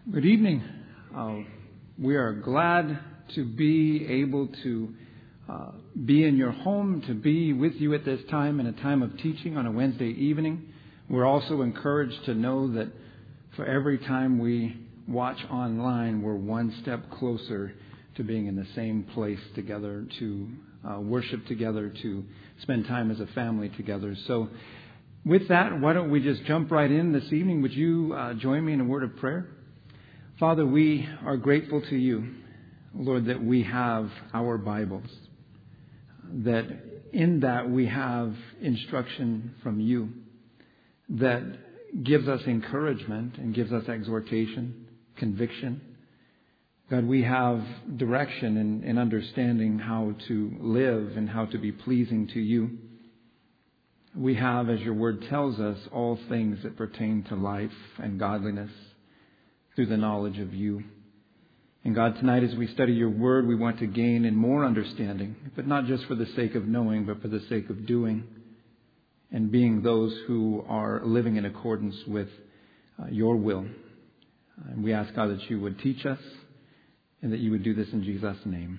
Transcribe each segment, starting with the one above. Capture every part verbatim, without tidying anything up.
Good evening. Uh, we are glad to be able to uh, be in your home, to be with you at this time in a time of teaching on a Wednesday evening. We're also encouraged to know that for every time we watch online, we're one step closer to being in the same place together, to uh, worship together, to spend time as a family together. So with that, why don't we just jump right in this evening? Would you uh, join me in a word of prayer? Father, we are grateful to you, Lord, that we have our Bibles, that in that we have instruction from you that gives us encouragement and gives us exhortation, conviction. God, we have direction and, and understanding how to live and how to be pleasing to you. We have, as your word tells us, all things that pertain to life and godliness through the knowledge of you. And God, tonight as we study your word, we want to gain in more understanding, but not just for the sake of knowing, but for the sake of doing and being those who are living in accordance with uh, your will. And we ask, God, that you would teach us and that you would do this in Jesus' name.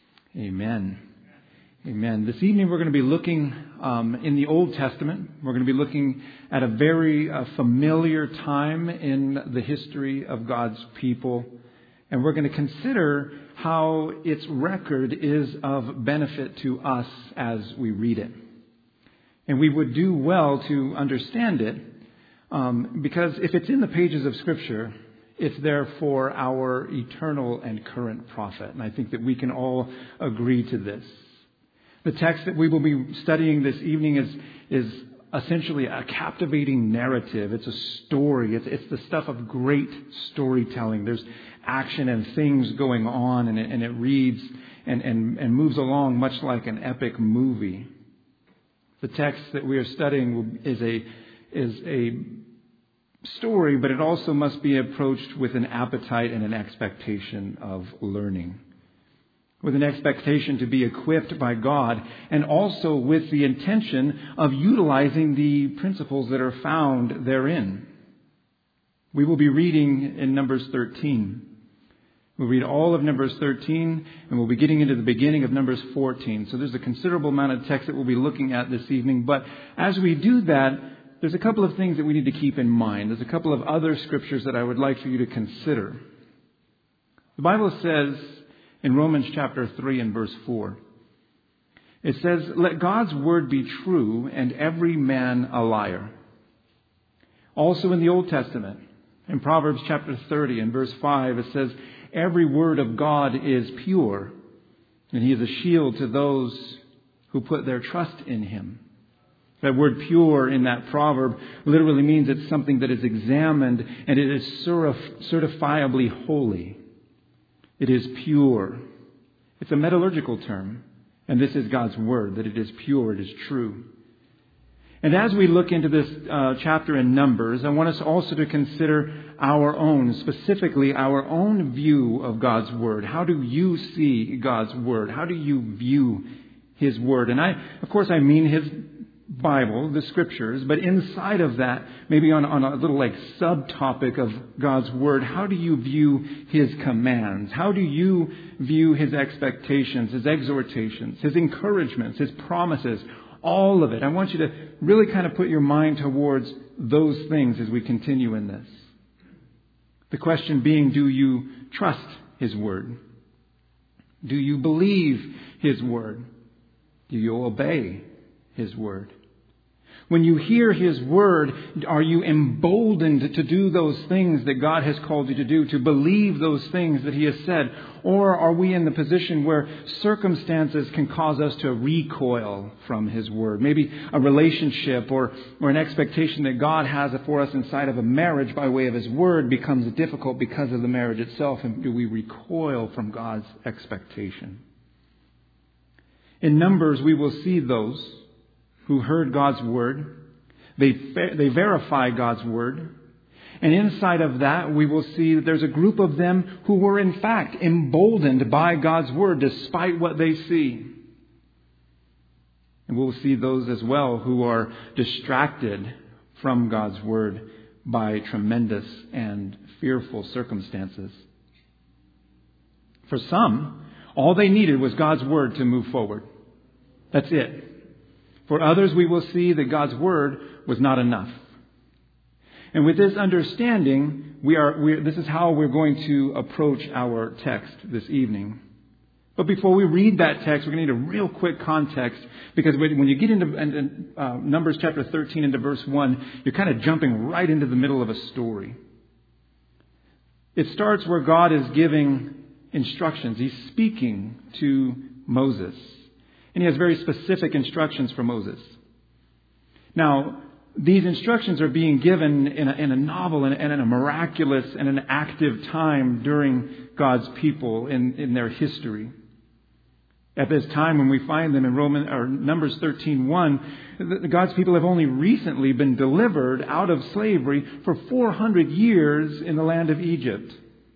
Amen. Amen. This evening we're going to be looking um, in the Old Testament. We're going to be looking at a very uh, familiar time in the history of God's people. And we're going to consider how its record is of benefit to us as we read it. And we would do well to understand it um, because if it's in the pages of Scripture, it's there for our eternal and current profit. And I think that we can all agree to this. The text that we will be studying this evening is is essentially a captivating narrative. It's a story. It's, it's the stuff of great storytelling. There's action and things going on, and it, and it reads and, and, and moves along much like an epic movie. The text that we are studying is a is a story, but it also must be approached with an appetite and an expectation of learning, with an expectation to be equipped by God, and also with the intention of utilizing the principles that are found therein. We will be reading in Numbers thirteen. We'll read all of Numbers thirteen, and we'll be getting into the beginning of Numbers fourteen. So there's a considerable amount of text that we'll be looking at this evening. But as we do that, there's a couple of things that we need to keep in mind. There's a couple of other scriptures that I would like for you to consider. The Bible says in Romans chapter three and verse four, it says, "Let God's word be true and every man a liar." Also in the Old Testament, in Proverbs chapter thirty and verse five, it says, "Every word of God is pure, and he is a shield to those who put their trust in him." That word pure in that proverb literally means it's something that is examined and it is certifiably holy. It is pure. It's a metallurgical term. And this is God's word, that it is pure, it is true. And as we look into this uh, chapter in Numbers, I want us also to consider our own, specifically our own view of God's word. How do you see God's word? How do you view his word? And I, of course, I mean his Bible, the scriptures, but inside of that, maybe on, on a little like subtopic of God's word, how do you view his commands? How do you view his expectations, his exhortations, his encouragements, his promises, all of it? I want you to really kind of put your mind towards those things as we continue in this. The question being, do you trust his word? Do you believe his word? Do you obey his word? When you hear his word, are you emboldened to do those things that God has called you to do, to believe those things that he has said? Or are we in the position where circumstances can cause us to recoil from his word? Maybe a relationship or, or an expectation that God has for us inside of a marriage by way of his word becomes difficult because of the marriage itself. And do we recoil from God's expectation? In Numbers, we will see those who heard God's word. They they verify God's word. And inside of that, we will see that there's a group of them who were in fact emboldened by God's word despite what they see. And we'll see those as well who are distracted from God's word by tremendous and fearful circumstances. For some, all they needed was God's Word to move forward. That's it. For others, we will see that God's Word was not enough. And with this understanding, we are, we, this is how we're going to approach our text this evening. But before we read that text, we're going to need a real quick context, because when you get into uh, Numbers chapter thirteen into verse one, you're kind of jumping right into the middle of a story. It starts where God is giving instructions. He's speaking to Moses. And he has very specific instructions for Moses. Now, these instructions are being given in a, in a novel and in a miraculous and an active time during God's people in, in their history. At this time, when we find them in Roman or Numbers thirteen one, God's people have only recently been delivered out of slavery for four hundred years in the land of Egypt.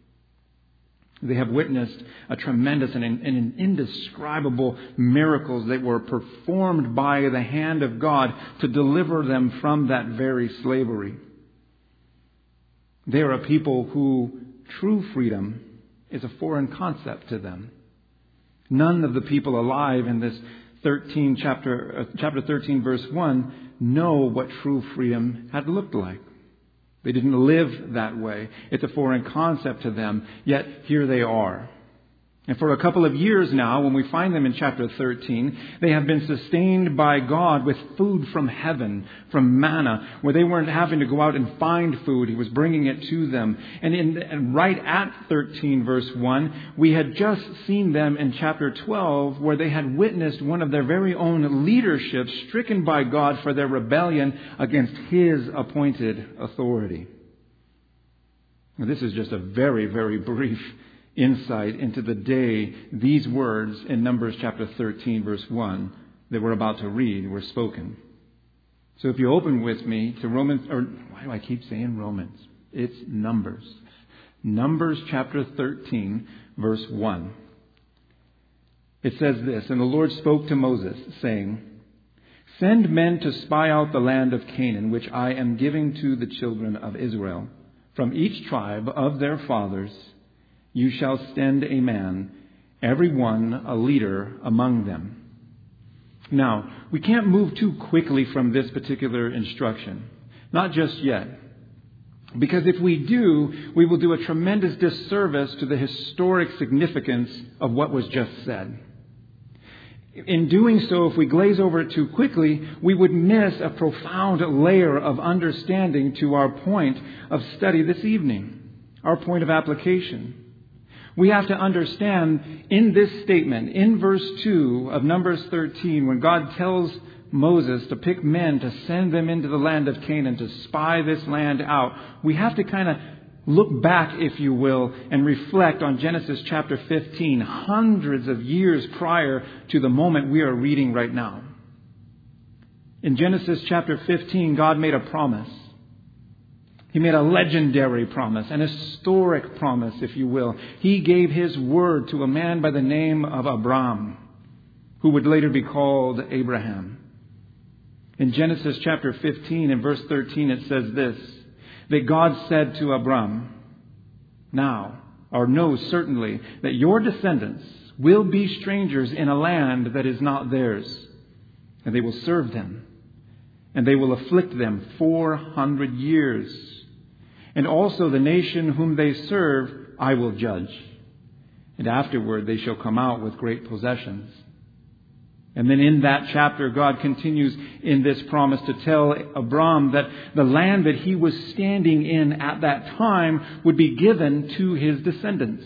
They have witnessed a tremendous and an indescribable miracles that were performed by the hand of God to deliver them from that very slavery. They are a people who true freedom is a foreign concept to them. None of the people alive in this thirteen chapter, uh, chapter thirteen, verse one, know what true freedom had looked like. They didn't live that way. It's a foreign concept to them, yet here they are. And for a couple of years now, when we find them in chapter thirteen, they have been sustained by God with food from heaven, from manna, where they weren't having to go out and find food. He was bringing it to them. And, in, and right at thirteen, verse one, we had just seen them in chapter twelve, where they had witnessed one of their very own leadership stricken by God for their rebellion against His appointed authority. Now, this is just a very, very brief insight into the day these words in Numbers chapter thirteen, verse one, that we're about to read were spoken. So if you open with me to Romans, or why do I keep saying Romans? It's Numbers. Numbers chapter thirteen, verse one. It says this, "And the Lord spoke to Moses, saying, Send men to spy out the land of Canaan, which I am giving to the children of Israel. From each tribe of their fathers you shall send a man, every one a leader among them." Now, we can't move too quickly from this particular instruction. Not just yet. Because if we do, we will do a tremendous disservice to the historic significance of what was just said. In doing so, if we glaze over it too quickly, we would miss a profound layer of understanding to our point of study this evening, our point of application. We have to understand in this statement, in verse two of Numbers thirteen, when God tells Moses to pick men to send them into the land of Canaan to spy this land out, we have to kind of look back, if you will, and reflect on Genesis chapter fifteen, hundreds of years prior to the moment we are reading right now. In Genesis chapter fifteen, God made a promise. He made a legendary promise, an historic promise, if you will. He gave His word to a man by the name of Abram, who would later be called Abraham. In Genesis chapter fifteen and verse thirteen, it says this, that God said to Abram, now, or know certainly, that your descendants will be strangers in a land that is not theirs, and they will serve them, and they will afflict them four hundred years. And also the nation whom they serve I will judge, and afterward they shall come out with great possessions. And then in that chapter, God continues in this promise to tell Abram that the land that he was standing in at that time would be given to his descendants.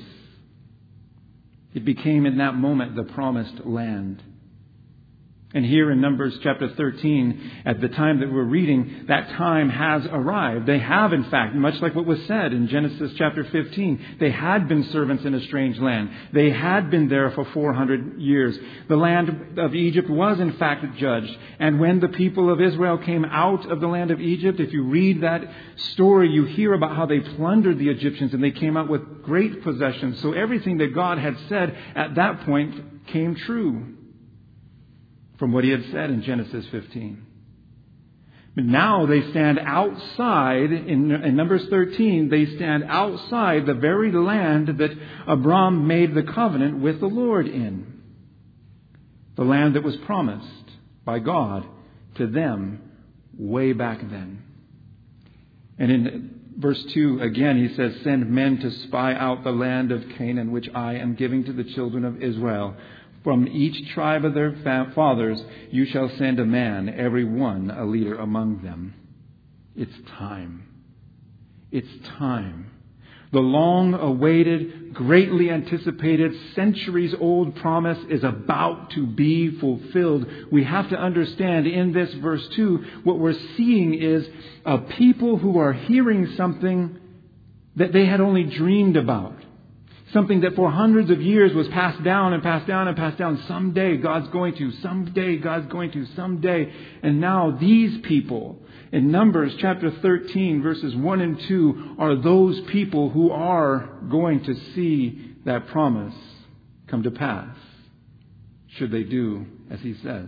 It became in that moment the promised land. And here in Numbers chapter thirteen, at the time that we're reading, that time has arrived. They have, in fact, much like what was said in Genesis chapter fifteen, they had been servants in a strange land. They had been there for four hundred years. The land of Egypt was, in fact, judged. And when the people of Israel came out of the land of Egypt, if you read that story, you hear about how they plundered the Egyptians and they came out with great possessions. So everything that God had said at that point came true from what He had said in Genesis fifteen. But now they stand outside, in, in Numbers thirteen, they stand outside the very land that Abram made the covenant with the Lord in. The land that was promised by God to them way back then. And in verse two, again, he says, send men to spy out the land of Canaan, which I am giving to the children of Israel. From each tribe of their fathers you shall send a man, every one a leader among them. It's time. It's time. The long-awaited, greatly anticipated, centuries-old promise is about to be fulfilled. We have to understand in this verse two, what we're seeing is a people who are hearing something that they had only dreamed about. Something that for hundreds of years was passed down and passed down and passed down. Someday God's going to, someday God's going to, someday. And now these people in Numbers chapter thirteen verses one and two are those people who are going to see that promise come to pass. Should they do as he says.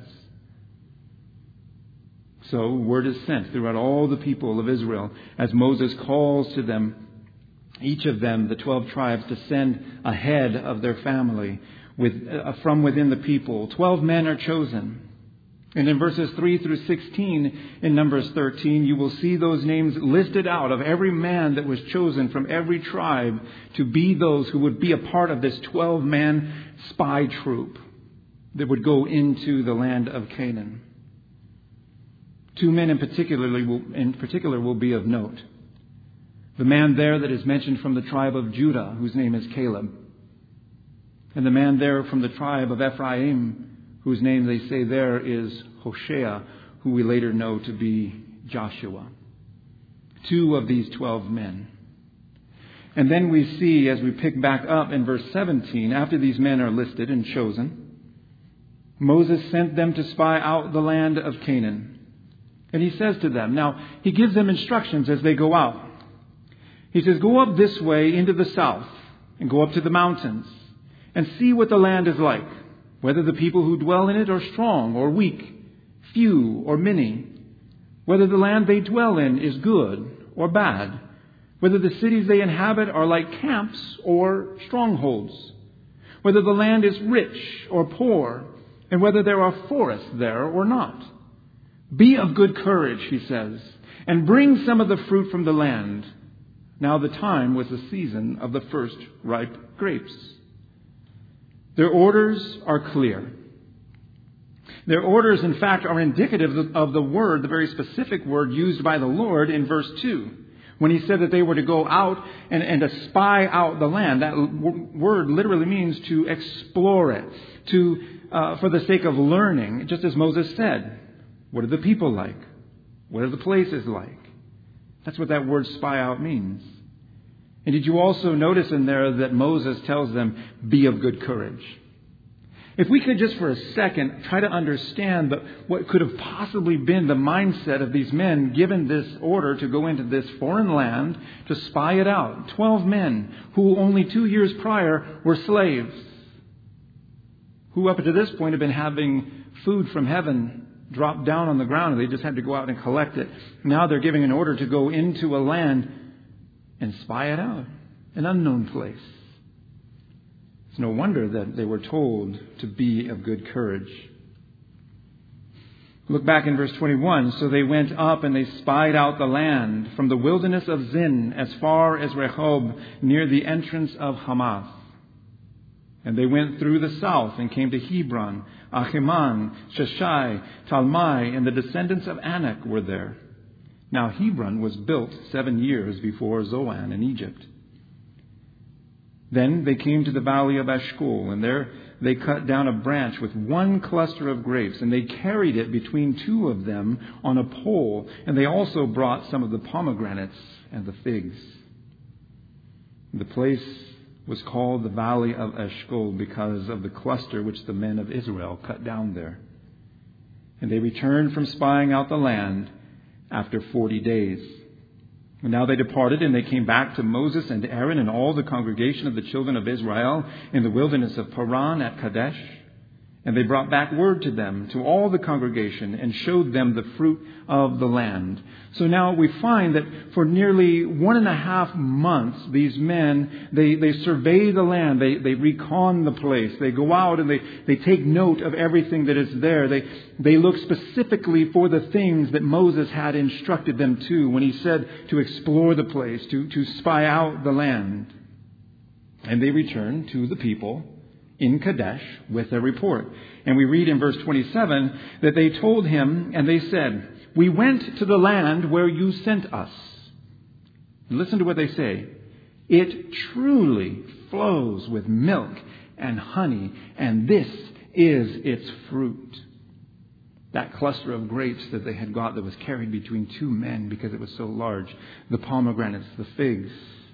So word is sent throughout all the people of Israel as Moses calls to them, each of them, the twelve tribes, to send ahead of their family with, uh, from within the people. Twelve men are chosen. And in verses three through sixteen in Numbers thirteen, you will see those names listed out of every man that was chosen from every tribe to be those who would be a part of this twelve-man spy troop that would go into the land of Canaan. Two men in particularly will, in particular will be of note. The man there that is mentioned from the tribe of Judah, whose name is Caleb. And the man there from the tribe of Ephraim, whose name they say there is Hoshea, who we later know to be Joshua. Two of these twelve men. And then we see, as we pick back up in verse seventeen, after these men are listed and chosen, Moses sent them to spy out the land of Canaan. And he says to them, now he gives them instructions as they go out. He says, go up this way into the south and go up to the mountains and see what the land is like, whether the people who dwell in it are strong or weak, few or many, whether the land they dwell in is good or bad, whether the cities they inhabit are like camps or strongholds, whether the land is rich or poor, and whether there are forests there or not. Be of good courage, he says, and bring some of the fruit from the land. Now the time was the season of the first ripe grapes. Their orders are clear. Their orders, in fact, are indicative of the word, the very specific word used by the Lord in verse two, when he said that they were to go out and, and to spy out the land. That word literally means to explore it, to uh, for the sake of learning, just as Moses said. What are the people like? What are the places like? That's what that word spy out means. And did you also notice in there that Moses tells them, be of good courage? If we could just for a second try to understand the, what could have possibly been the mindset of these men given this order to go into this foreign land to spy it out. Twelve men who only two years prior were slaves, who up to this point have been having food from heaven dropped down on the ground, and they just had to go out and collect it. Now they're giving an order to go into a land and spy it out, an unknown place. It's no wonder that they were told to be of good courage. Look back in verse twenty-one. So they went up and they spied out the land from the wilderness of Zin as far as Rehob, near the entrance of Hamath. And they went through the south and came to Hebron, Achiman, Sheshai, Talmai, and the descendants of Anak were there. Now Hebron was built seven years before Zoan in Egypt. Then they came to the valley of Eshcol, and there they cut down a branch with one cluster of grapes, and they carried it between two of them on a pole, and they also brought some of the pomegranates and the figs. The place was called the Valley of Eshcol because of the cluster which the men of Israel cut down there. And they returned from spying out the land after forty days. And now they departed, and they came back to Moses and Aaron and all the congregation of the children of Israel in the wilderness of Paran at Kadesh. And they brought back word to them, to all the congregation, and showed them the fruit of the land. So now we find that for nearly one and a half months, these men, they, they survey the land, they, they recon the place, they go out and they, they take note of everything that is there. They, they look specifically for the things that Moses had instructed them to when he said to explore the place, to, to spy out the land. And they return to the people in Kadesh with a report. And we read in verse twenty-seven that they told him, and they said, "We went to the land where you sent us." And listen to what they say. "It truly flows with milk and honey, and this is its fruit." That cluster of grapes that they had got that was carried between two men because it was so large. The pomegranates, the figs.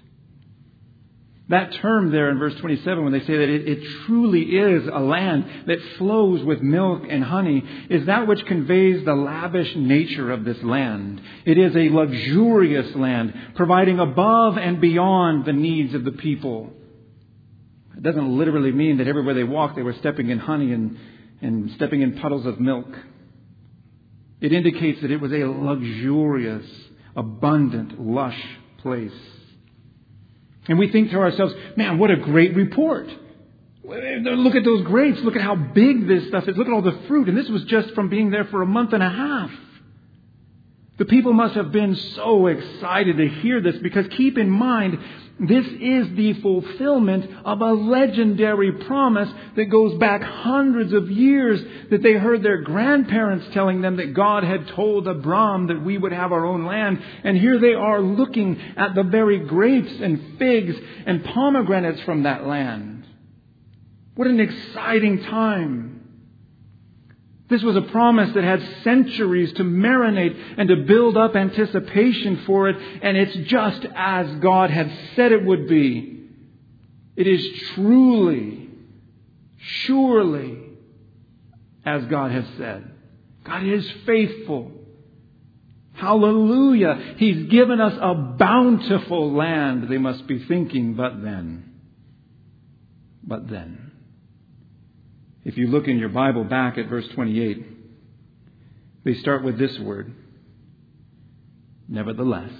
That term there in verse twenty-seven, when they say that it, it truly is a land that flows with milk and honey, is that which conveys the lavish nature of this land. It is a luxurious land, providing above and beyond the needs of the people. It doesn't literally mean that everywhere they walked they were stepping in honey and, and stepping in puddles of milk. It indicates that it was a luxurious, abundant, lush place. And we think to ourselves, man, what a great report. Look at those grapes. Look at how big this stuff is. Look at all the fruit. And this was just from being there for a month and a half. The people must have been so excited to hear this, because keep in mind, this is the fulfillment of a legendary promise that goes back hundreds of years, that they heard their grandparents telling them that God had told Abram that we would have our own land. And here they are looking at the very grapes and figs and pomegranates from that land. What an exciting time. This was a promise that had centuries to marinate and to build up anticipation for it. And it's just as God had said it would be. It is truly, surely, as God has said. God is faithful. Hallelujah. He's given us a bountiful land. They must be thinking, but then. But then. If you look in your Bible back at verse twenty-eight, they start with this word, nevertheless.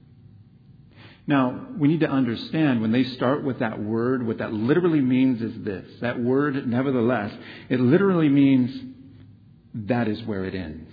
Now, we need to understand when they start with that word, what that literally means is this. That word, nevertheless, it literally means that is where it ends.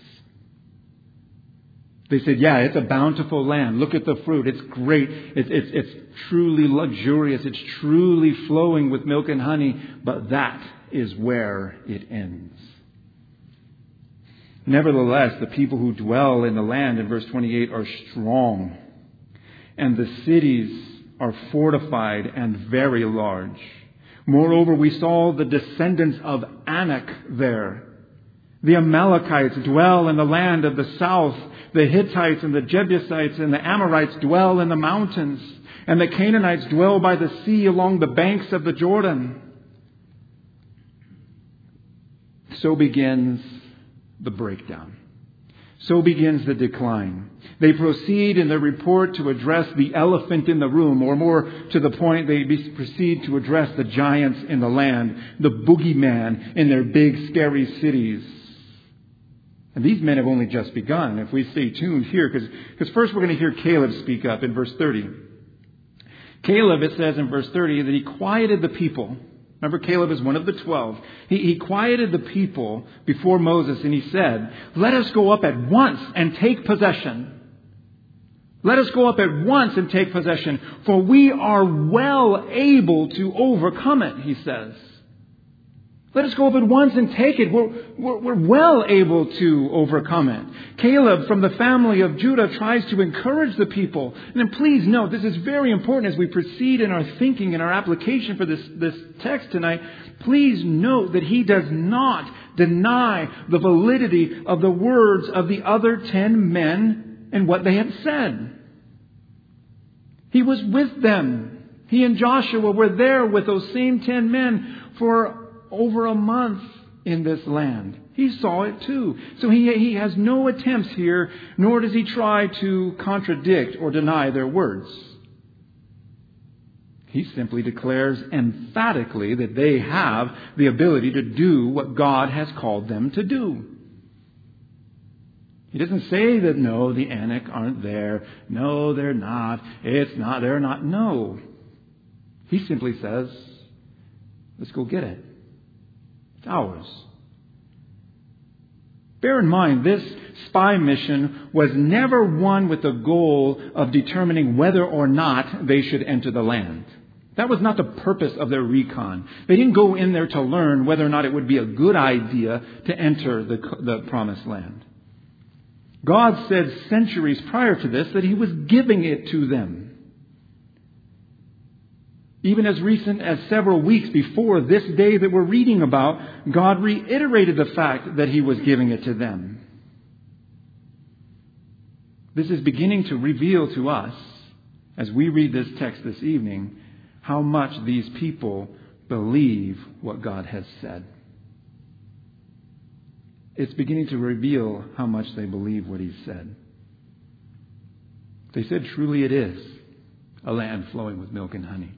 They said, yeah, it's a bountiful land. Look at the fruit. It's great. It's, it's, it's truly luxurious. It's truly flowing with milk and honey. But that is where it ends. Nevertheless, the people who dwell in the land in verse twenty-eight are strong. And the cities are fortified and very large. Moreover, we saw the descendants of Anak there. The Amalekites dwell in the land of the south. The Hittites and the Jebusites and the Amorites dwell in the mountains. And the Canaanites dwell by the sea along the banks of the Jordan. So begins the breakdown. So begins the decline. They proceed in their report to address the elephant in the room, or more to the point, they proceed to address the giants in the land, the boogeyman in their big, scary cities. And these men have only just begun. If we stay tuned here, because because first we're going to hear Caleb speak up in verse thirty. Caleb, it says in verse thirty, that he quieted the people. Remember, Caleb is one of the twelve. He, he quieted the people before Moses, and he said, let us go up at once and take possession. Let us go up at once and take possession, for we are well able to overcome it, he says. Let us go up at once and take it. We're, we're, we're well able to overcome it. Caleb from the family of Judah tries to encourage the people. And then please note, this is very important as we proceed in our thinking and our application for this, this text tonight. Please note that he does not deny the validity of the words of the other ten men and what they had said. He was with them. He and Joshua were there with those same ten men for over a month in this land. He saw it too. So he, he has no attempts here, nor does he try to contradict or deny their words. He simply declares emphatically that they have the ability to do what God has called them to do. He doesn't say that, no, the Anak aren't there. No, they're not. It's not, they're not. No. He simply says, let's go get it. It's ours. Bear in mind, this spy mission was never one with the goal of determining whether or not they should enter the land. That was not the purpose of their recon. They didn't go in there to learn whether or not it would be a good idea to enter the, the promised land. God said centuries prior to this that He was giving it to them. Even as recent as several weeks before this day that we're reading about, God reiterated the fact that He was giving it to them. This is beginning to reveal to us, as we read this text this evening, how much these people believe what God has said. It's beginning to reveal how much they believe what He said. They said, truly it is a land flowing with milk and honey.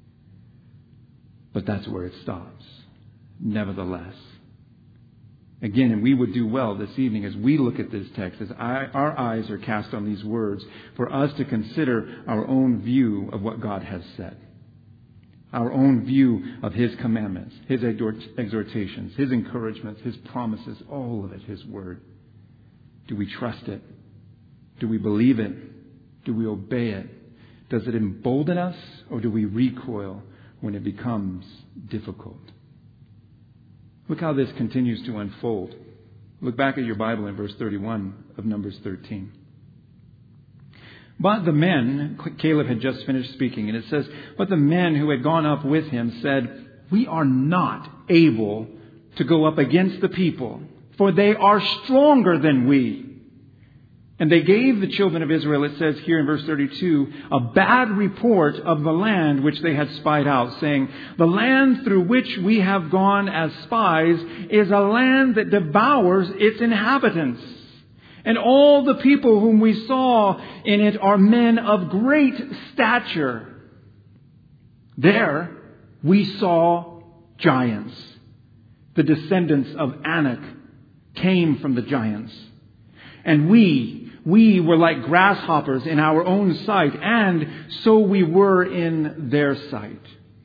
But that's where it stops. Nevertheless. Again, and we would do well this evening as we look at this text, as I, our eyes are cast on these words, for us to consider our own view of what God has said. Our own view of His commandments, His exhortations, His encouragements, His promises, all of it, His word. Do we trust it? Do we believe it? Do we obey it? Does it embolden us, or do we recoil when it becomes difficult? Look how this continues to unfold. Look back at your Bible in verse thirty-one of Numbers thirteen. But the men, Caleb had just finished speaking, and it says, but the men who had gone up with him said, we are not able to go up against the people, for they are stronger than we. And they gave the children of Israel, it says here in verse thirty-two, a bad report of the land which they had spied out, saying, the land through which we have gone as spies is a land that devours its inhabitants. And all the people whom we saw in it are men of great stature. There we saw giants. The descendants of Anak came from the giants. And we, we were like grasshoppers in our own sight, and so we were in their sight.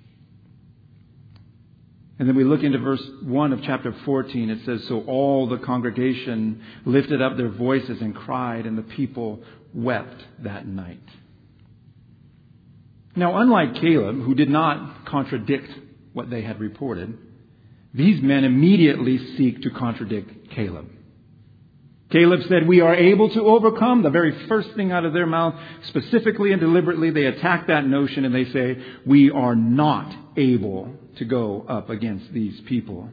And then we look into verse one of chapter fourteen. It says, so all the congregation lifted up their voices and cried, and the people wept that night. Now, unlike Caleb, who did not contradict what they had reported, these men immediately seek to contradict Caleb. Caleb said, we are able to overcome. The very first thing out of their mouth, specifically and deliberately, they attack that notion and they say, we are not able to go up against these people.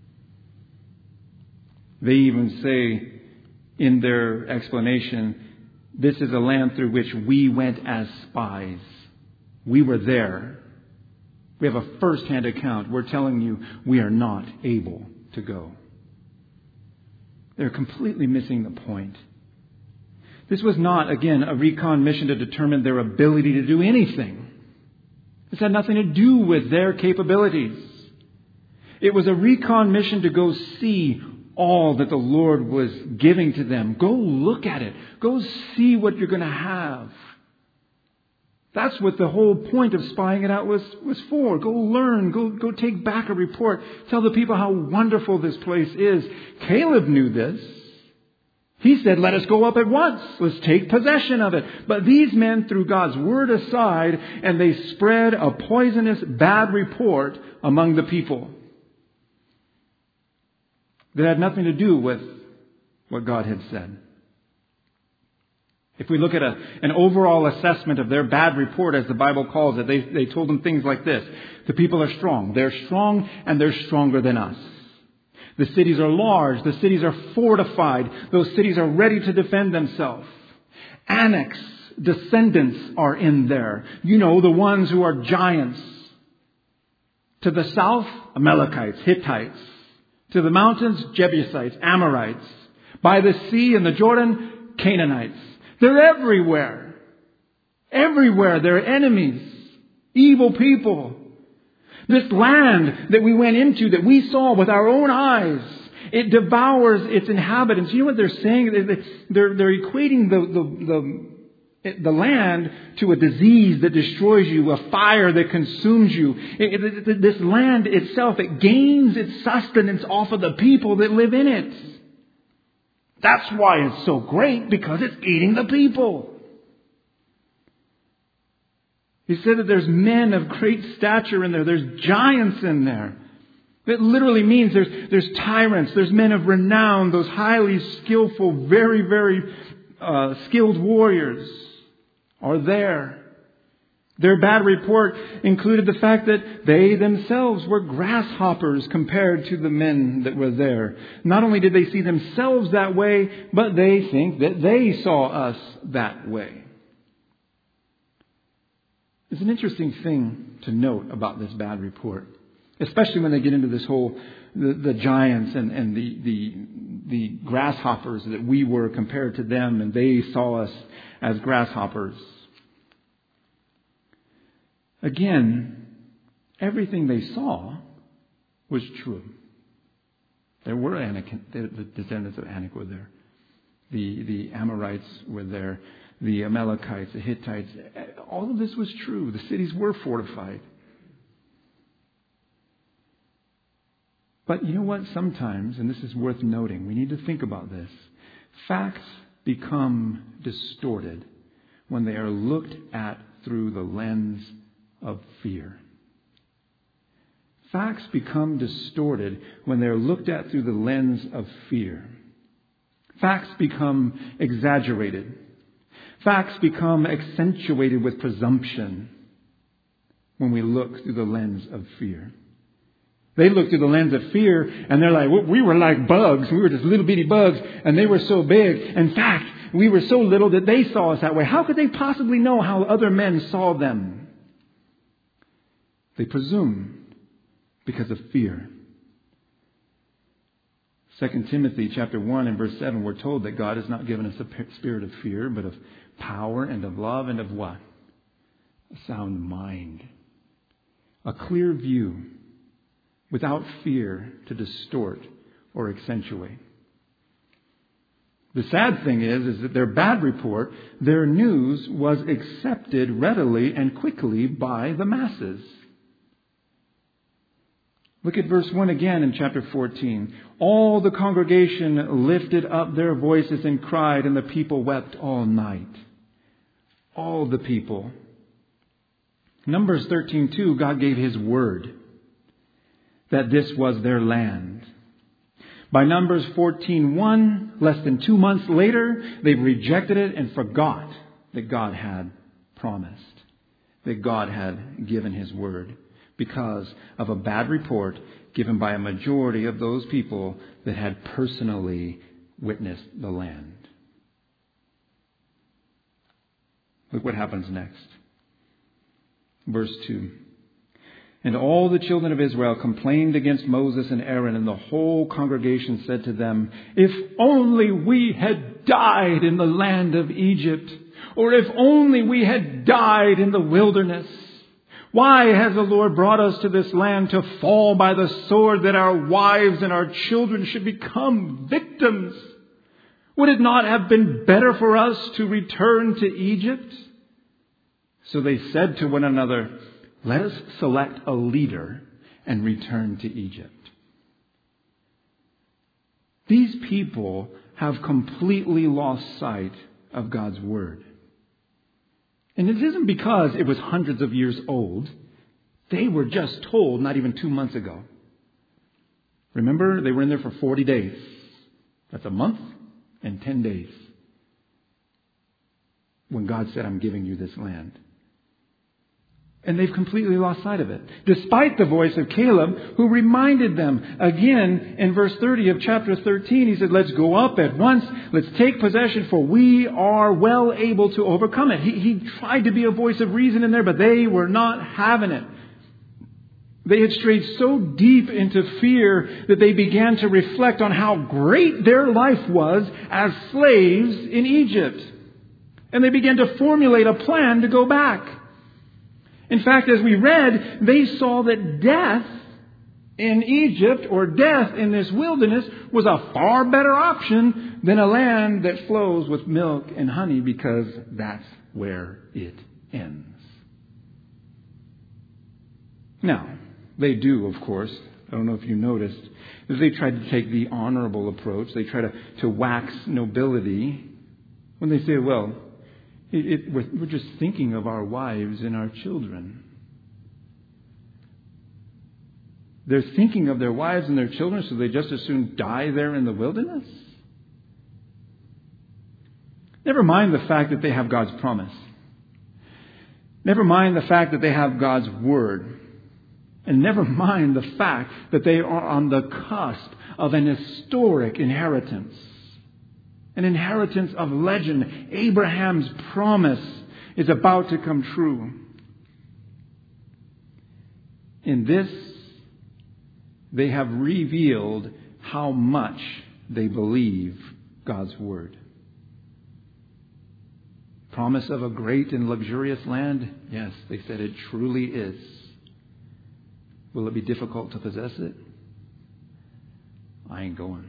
They even say in their explanation, this is a land through which we went as spies. We were there. We have a first-hand account. We're telling you we are not able to go. They're completely missing the point. This was not, again, a recon mission to determine their ability to do anything. This had nothing to do with their capabilities. It was a recon mission to go see all that the Lord was giving to them. Go look at it. Go see what you're going to have. That's what the whole point of spying it out was, was for. Go learn. Go, go take back a report. Tell the people how wonderful this place is. Caleb knew this. He said, let us go up at once. Let's take possession of it. But these men threw God's word aside and they spread a poisonous, bad report among the people that had nothing to do with what God had said. If we look at a, an overall assessment of their bad report, as the Bible calls it, they, they told them things like this. The people are strong. They're strong and they're stronger than us. The cities are large. The cities are fortified. Those cities are ready to defend themselves. Anak's descendants are in there. You know, the ones who are giants. To the south, Amalekites, Hittites. To the mountains, Jebusites, Amorites. By the sea and the Jordan, Canaanites. They're everywhere. Everywhere. They're enemies. Evil people. This land that we went into, that we saw with our own eyes, it devours its inhabitants. You know what they're saying? They're, they're equating the, the, the, the land to a disease that destroys you, a fire that consumes you. It, it, this land itself, it gains its sustenance off of the people that live in it. That's why it's so great, because it's eating the people. He said that there's men of great stature in there. There's giants in there. It literally means there's, there's tyrants. There's men of renown. Those highly skillful, very, very uh, skilled warriors are there. Their bad report included the fact that they themselves were grasshoppers compared to the men that were there. Not only did they see themselves that way, but they think that they saw us that way. It's an interesting thing to note about this bad report, especially when they get into this whole, the, the giants and, and the, the, the grasshoppers that we were compared to them, and they saw us as grasshoppers. Again, everything they saw was true. There were Anak, the descendants of Anak were there. The, the Amorites were there. The Amalekites, the Hittites. All of this was true. The cities were fortified. But you know what? Sometimes, and this is worth noting, we need to think about this. Facts become distorted when they are looked at through the lens of fear. Facts become distorted when they're looked at through the lens of fear. Facts become exaggerated. Facts become accentuated with presumption when we look through the lens of fear. They look through the lens of fear and they're like, we were like bugs. We were just little bitty bugs and they were so big. In fact, we were so little that they saw us that way. How could they possibly know how other men saw them? They presume because of fear. Second Timothy chapter one and verse seven, we're told that God has not given us a spirit of fear, but of power and of love and of what? A sound mind. A clear view without fear to distort or accentuate. The sad thing is, is that their bad report, their news was accepted readily and quickly by the masses. Look at verse one again in chapter fourteen. All the congregation lifted up their voices and cried, and the people wept all night. All the people. Numbers thirteen two, God gave His word that this was their land. By Numbers fourteen one, less than two months later, they rejected it and forgot that God had promised, that God had given His word, because of a bad report given by a majority of those people that had personally witnessed the land. Look what happens next. Verse two. And all the children of Israel complained against Moses and Aaron, and the whole congregation said to them, if only we had died in the land of Egypt, or if only we had died in the wilderness. Why has the Lord brought us to this land to fall by the sword, that our wives and our children should become victims? Would it not have been better for us to return to Egypt? So they said to one another, let us select a leader and return to Egypt. These people have completely lost sight of God's word. And it isn't because it was hundreds of years old. They were just told not even two months ago. Remember, they were in there for forty days. That's a month and ten days. When God said, I'm giving you this land. And they've completely lost sight of it. Despite the voice of Caleb, who reminded them again in verse thirty of chapter thirteen. He said, let's go up at once. Let's take possession, for we are well able to overcome it. He, he tried to be a voice of reason in there, but they were not having it. They had strayed so deep into fear that they began to reflect on how great their life was as slaves in Egypt. And they began to formulate a plan to go back. In fact, as we read, they saw that death in Egypt or death in this wilderness was a far better option than a land that flows with milk and honey, because that's where it ends. Now, they do, of course, I don't know if you noticed, is they try to take the honorable approach. They try to, to wax nobility when they say, well, it, it, we're, we're just thinking of our wives and our children. They're thinking of their wives and their children, so they just as soon die there in the wilderness? Never mind the fact that they have God's promise. Never mind the fact that they have God's word. And never mind the fact that they are on the cusp of an historic inheritance. An inheritance of legend. Abraham's promise is about to come true. In this, they have revealed how much they believe God's word. Promise of a great and luxurious land? Yes, they said it truly is. Will it be difficult to possess it? I ain't going.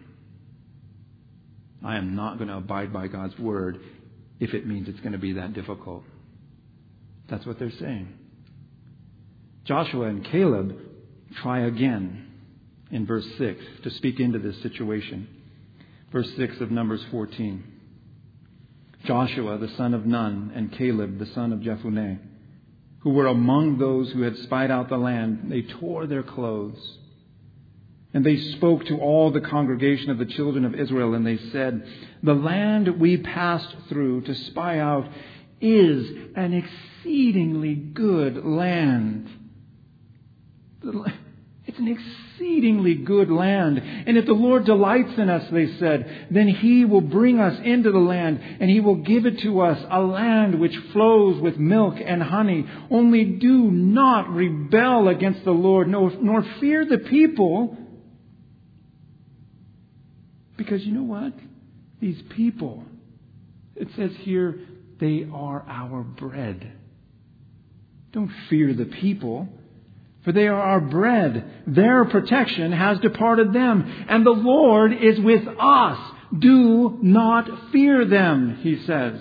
I am not going to abide by God's word if it means it's going to be that difficult. That's what they're saying. Joshua and Caleb try again in verse six to speak into this situation. Verse six of Numbers fourteen. Joshua, the son of Nun, and Caleb, the son of Jephunneh, who were among those who had spied out the land, they tore their clothes. And they spoke to all the congregation of the children of Israel, and they said, the land we passed through to spy out is an exceedingly good land. It's an exceedingly good land. And if the Lord delights in us, they said, then He will bring us into the land, and He will give it to us, a land which flows with milk and honey. Only do not rebel against the Lord, nor, nor fear the people. Because you know what? These people, it says here, they are our bread. Don't fear the people, for they are our bread. Their protection has departed them, and the Lord is with us. Do not fear them, He says.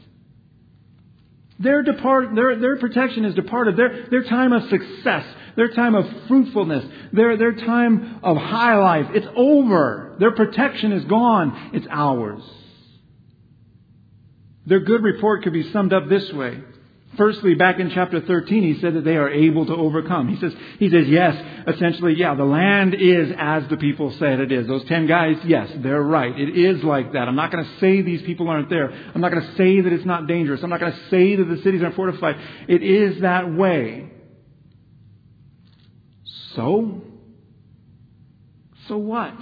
Their depart, their, their protection is departed. Their, their time of success, their time of fruitfulness, their, their time of high life, it's over. Their protection is gone. It's ours. Their good report could be summed up this way. Firstly, back in chapter thirteen, he said that they are able to overcome. He says, he says, yes, essentially, yeah, the land is as the people said it is. Those ten guys, yes, they're right. It is like that. I'm not going to say these people aren't there. I'm not going to say that it's not dangerous. I'm not going to say that the cities aren't fortified. It is that way. So? So what?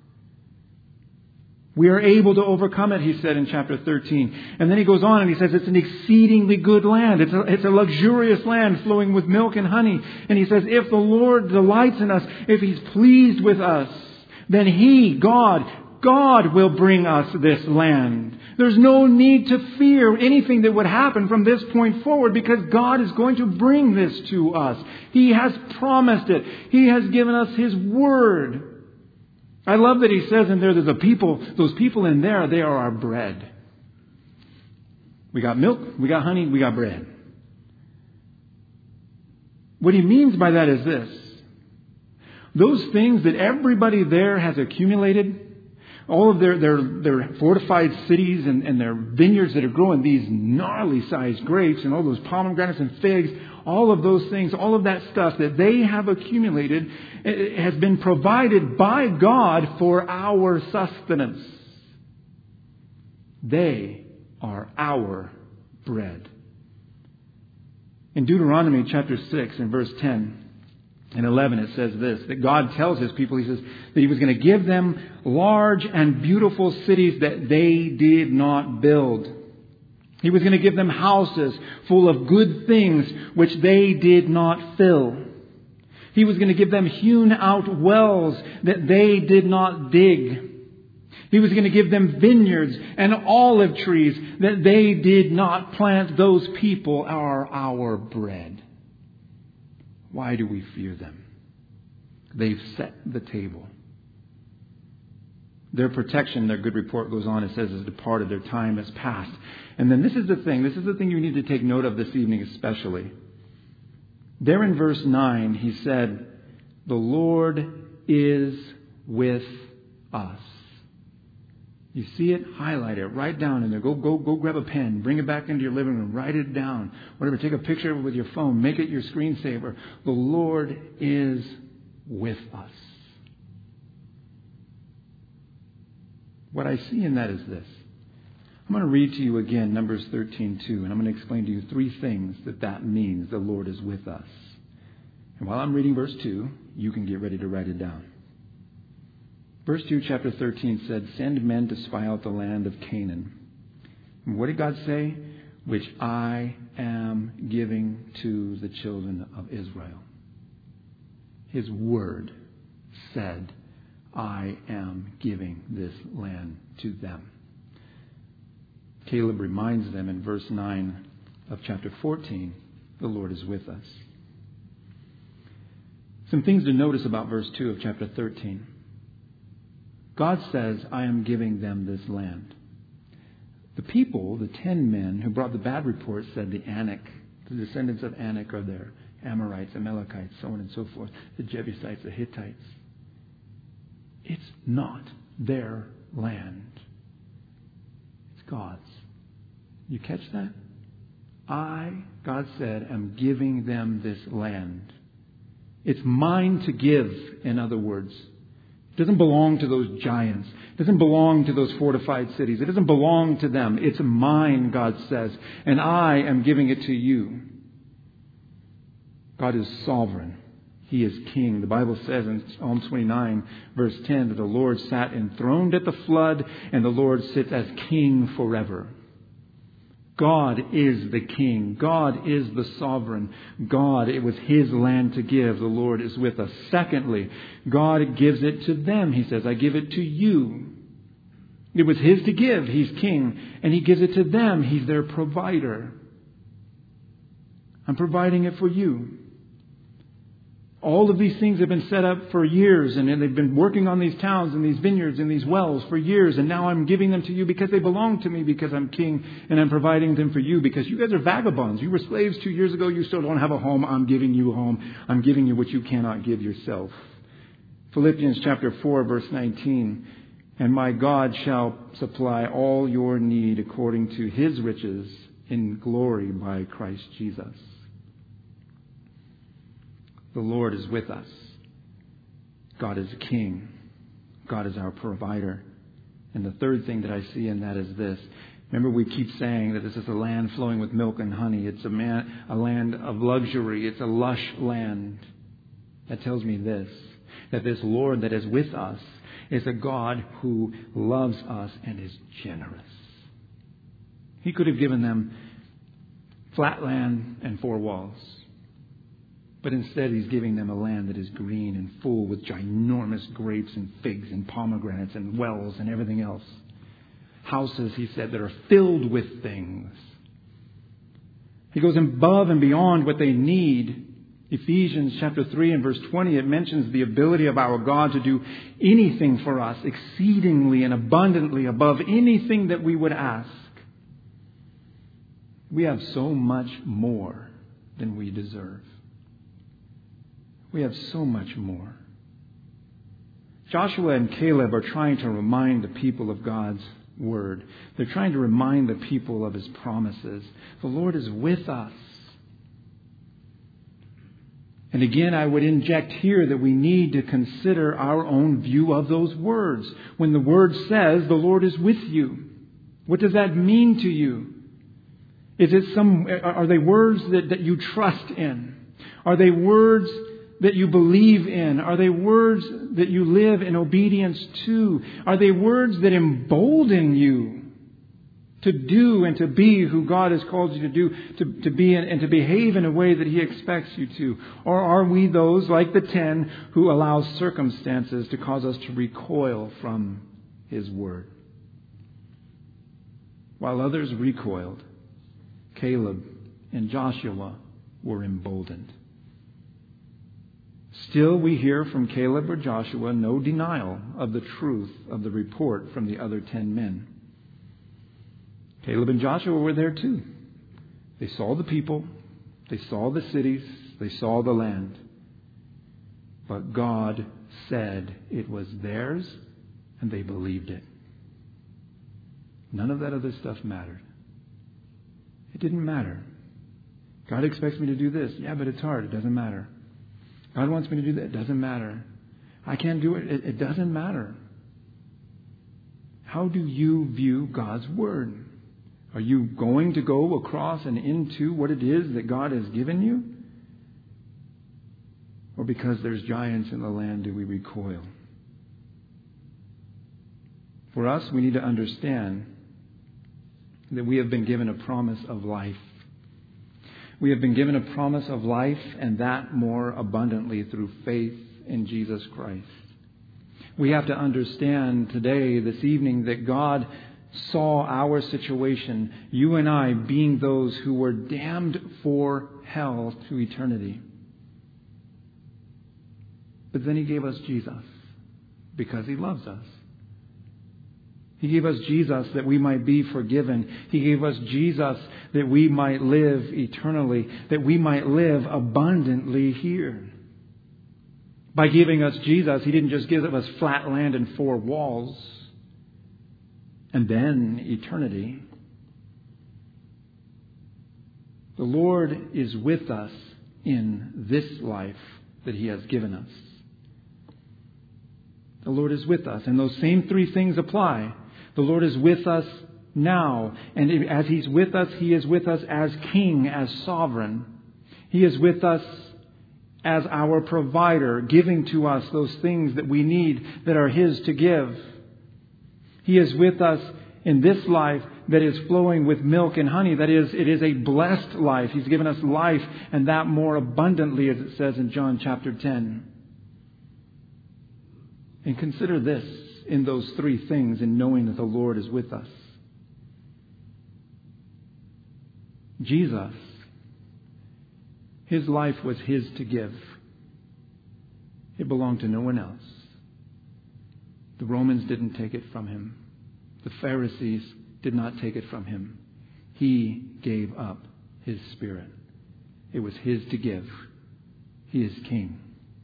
We are able to overcome it, he said in chapter thirteen. And then he goes on and he says it's an exceedingly good land. It's a, it's a luxurious land flowing with milk and honey. And he says if the Lord delights in us, if He's pleased with us, then He, God, God will bring us this land. There's no need to fear anything that would happen from this point forward, because God is going to bring this to us. He has promised it. He has given us His word. I love that he says in there that the people, those people in there, they are our bread. We got milk, we got honey, we got bread. What he means by that is this. Those things that everybody there has accumulated, all of their, their, their fortified cities and, and their vineyards that are growing these gnarly sized grapes and all those pomegranates and figs, all of those things, all of that stuff that they have accumulated has been provided by God for our sustenance. They are our bread. In Deuteronomy chapter six and verse ten and eleven, it says this, that God tells His people, He says that He was going to give them large and beautiful cities that they did not build. He was going to give them houses full of good things which they did not fill. He was going to give them hewn out wells that they did not dig. He was going to give them vineyards and olive trees that they did not plant. Those people are our bread. Why do we fear them? They've set the table. Their protection, their good report goes on, it says, has departed. Their time has passed. And then this is the thing. This is the thing you need to take note of this evening especially. There in verse nine, he said, the Lord is with us. You see it? Highlight it. Write down in there. Go, go, go grab a pen. Bring it back into your living room. Write it down. Whatever. Take a picture of it with your phone. Make it your screensaver. The Lord is with us. What I see in that is this. I'm going to read to you again Numbers thirteen two, and I'm going to explain to you three things that that means. The Lord is with us. And while I'm reading verse two, you can get ready to write it down. Verse two, chapter thirteen said, send men to spy out the land of Canaan. And what did God say? Which I am giving to the children of Israel. His word said, I am giving this land to them. Caleb reminds them in verse nine of chapter fourteen, the Lord is with us. Some things to notice about verse two of chapter thirteen. God says, I am giving them this land. The people, the ten men who brought the bad report, said the Anak, the descendants of Anak are there. Amorites, Amalekites, so on and so forth. The Jebusites, the Hittites. It's not their land. It's God's. You catch that? I, God said, am giving them this land. It's mine to give, in other words. It doesn't belong to those giants. It doesn't belong to those fortified cities. It doesn't belong to them. It's mine, God says, and I am giving it to you. God is sovereign. He is king. The Bible says in Psalm twenty-nine, verse ten, that the Lord sat enthroned at the flood, and the Lord sits as king forever. God is the king. God is the sovereign. God, it was his land to give. The Lord is with us. Secondly, God gives it to them. He says, I give it to you. It was his to give. He's king. And he gives it to them. He's their provider. I'm providing it for you. All of these things have been set up for years, and they've been working on these towns and these vineyards and these wells for years, and now I'm giving them to you because they belong to me, because I'm king, and I'm providing them for you because you guys are vagabonds. You were slaves two years ago. You still don't have a home. I'm giving you a home. I'm giving you what you cannot give yourself. Philippians chapter four, verse nineteen, and my God shall supply all your need according to his riches in glory by Christ Jesus. The Lord is with us. God is king. God is our provider. And the third thing that I see in that is this. Remember, we keep saying that this is a land flowing with milk and honey. It's a, man, a land of luxury. It's a lush land. That tells me this, that this Lord that is with us is a God who loves us and is generous. He could have given them flat land and four walls. But instead, he's giving them a land that is green and full with ginormous grapes and figs and pomegranates and wells and everything else. Houses, he said, that are filled with things. He goes above and beyond what they need. Ephesians chapter three and verse twenty, it mentions the ability of our God to do anything for us, exceedingly and abundantly above anything that we would ask. We have so much more than we deserve. We have so much more. Joshua and Caleb are trying to remind the people of God's word. They're trying to remind the people of his promises. The Lord is with us. And again, I would inject here that we need to consider our own view of those words. When the word says the Lord is with you, what does that mean to you? Is it some, are they words that, that you trust in? Are they words that you believe in? Are they words that you live in obedience to? Are they words that embolden you to do and to be who God has called you to do, to, to be in, and to behave in a way that he expects you to? Or are we those, like the ten, who allow circumstances to cause us to recoil from his word? While others recoiled, Caleb and Joshua were emboldened. Still, we hear from Caleb or Joshua no denial of the truth of the report from the other ten men. Caleb and Joshua were there too. They saw the people, they saw the cities, they saw the land. But God said it was theirs, and they believed it. None of that other stuff mattered. It didn't matter. God expects me to do this. Yeah, but it's hard. It doesn't matter. God wants me to do that. It doesn't matter. I can't do it. It, it doesn't matter. How do you view God's Word? Are you going to go across and into what it is that God has given you? Or because there's giants in the land, do we recoil? For us, we need to understand that we have been given a promise of life. We have been given a promise of life, and that more abundantly through faith in Jesus Christ. We have to understand today, this evening, that God saw our situation, you and I being those who were damned for hell to eternity. But then He gave us Jesus because He loves us. He gave us Jesus that we might be forgiven. He gave us Jesus that we might live eternally, that we might live abundantly here. By giving us Jesus, He didn't just give us flat land and four walls and then eternity. The Lord is with us in this life that He has given us. The Lord is with us, and those same three things apply. The Lord is with us now. And as He's with us, He is with us as King, as sovereign. He is with us as our provider, giving to us those things that we need that are His to give. He is with us in this life that is flowing with milk and honey. That is, it is a blessed life. He's given us life, and that more abundantly, as it says in John chapter ten. And consider this in those three things, in knowing that the Lord is with us. Jesus, His life was His to give. It belonged to no one else. The Romans didn't take it from Him. The Pharisees did not take it from Him. He gave up His Spirit. It was His to give. He is King.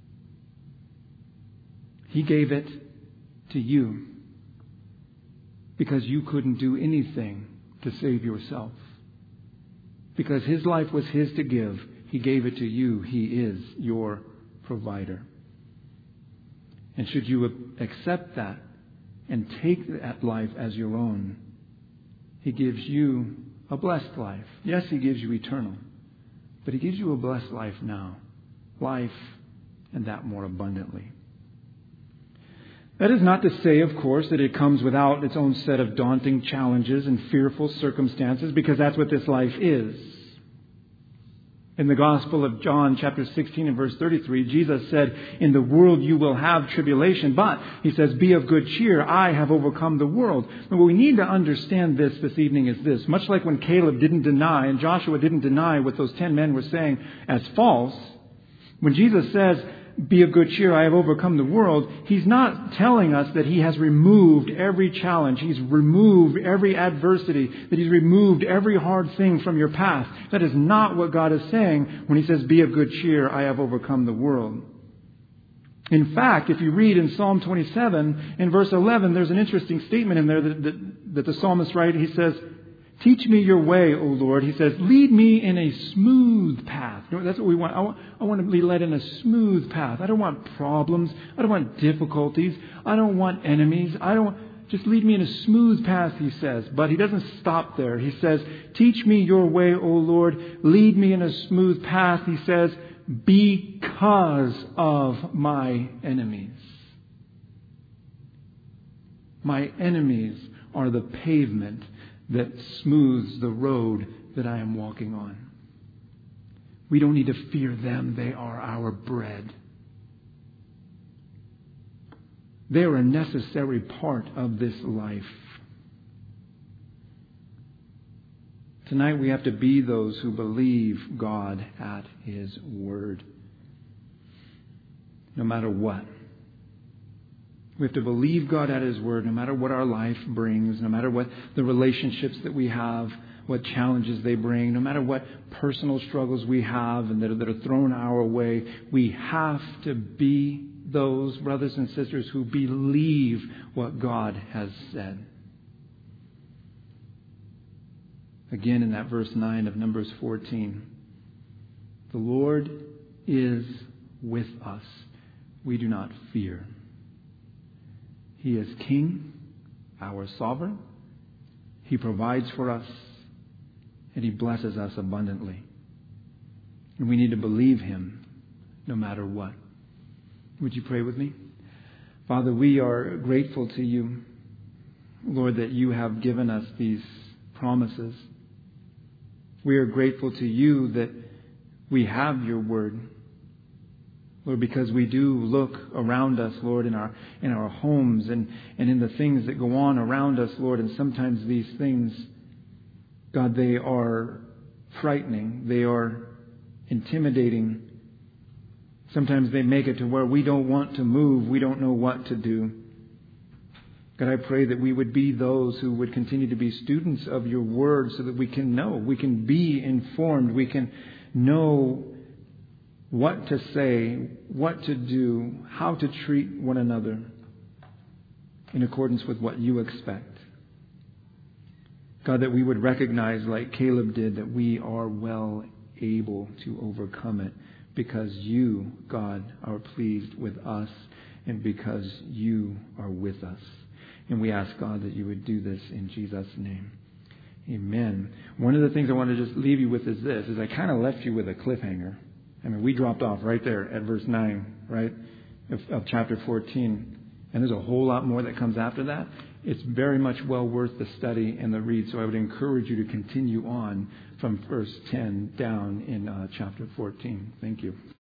He gave it to you because you couldn't do anything to save yourself. Because His life was His to give, He gave it to you. He is your provider. And should you accept that and take that life as your own, He gives you a blessed life. Yes, He gives you eternal, but He gives you a blessed life now. Life, and that more abundantly. That is not to say, of course, that it comes without its own set of daunting challenges and fearful circumstances, because that's what this life is. In the Gospel of John, chapter sixteen and verse thirty-three, Jesus said, "In the world you will have tribulation, but," He says, "be of good cheer. I have overcome the world." And what we need to understand this this evening is this. Much like when Caleb didn't deny and Joshua didn't deny what those ten men were saying as false, when Jesus says, "Be of good cheer, I have overcome the world," He's not telling us that He has removed every challenge. He's removed every adversity, that He's removed every hard thing from your path. That is not what God is saying when He says, "Be of good cheer, I have overcome the world." In fact, if you read in Psalm twenty-seven, in verse eleven, there's an interesting statement in there that, that, that the psalmist writes. He says, "Teach me your way, O Lord." He says, "Lead me in a smooth path." You know, that's what we want. I, want. I want to be led in a smooth path. I don't want problems. I don't want difficulties. I don't want enemies. I don't just lead me in a smooth path, He says. But He doesn't stop there. He says, "Teach me your way, O Lord. Lead me in a smooth path." He says, "because of my enemies." My enemies are the pavement that smooths the road that I am walking on. We don't need to fear them. They are our bread. They are a necessary part of this life. Tonight we have to be those who believe God at His word. no matter what. We have to believe God at His word, no matter what our life brings, no matter what the relationships that we have, what challenges they bring, no matter what personal struggles we have and that are, that are thrown our way. We have to be those brothers and sisters who believe what God has said. Again, in that verse nine of Numbers fourteen, the Lord is with us. We do not fear. He is King, our sovereign. He provides for us, and He blesses us abundantly. And we need to believe Him no matter what. Would you pray with me? Father, we are grateful to You, Lord, that You have given us these promises. We are grateful to You that we have Your word. Lord, because we do look around us, Lord, in our in our homes and, and in the things that go on around us, Lord, and sometimes these things, God, they are frightening. They are intimidating. Sometimes they make it to where we don't want to move. We don't know what to do. God, I pray that we would be those who would continue to be students of Your word so that we can know, we can be informed, we can know what to say, what to do, how to treat one another in accordance with what You expect. God, that we would recognize, like Caleb did, that we are well able to overcome it because You, God, are pleased with us and because You are with us. And we ask, God, that You would do this in Jesus' name. Amen. One of the things I want to just leave you with is this, is I kind of left you with a cliffhanger. I mean, we dropped off right there at verse nine, right, of, of chapter fourteen. And there's a whole lot more that comes after that. It's very much well worth the study and the read. So I would encourage you to continue on from verse ten down in uh, chapter fourteen. Thank you.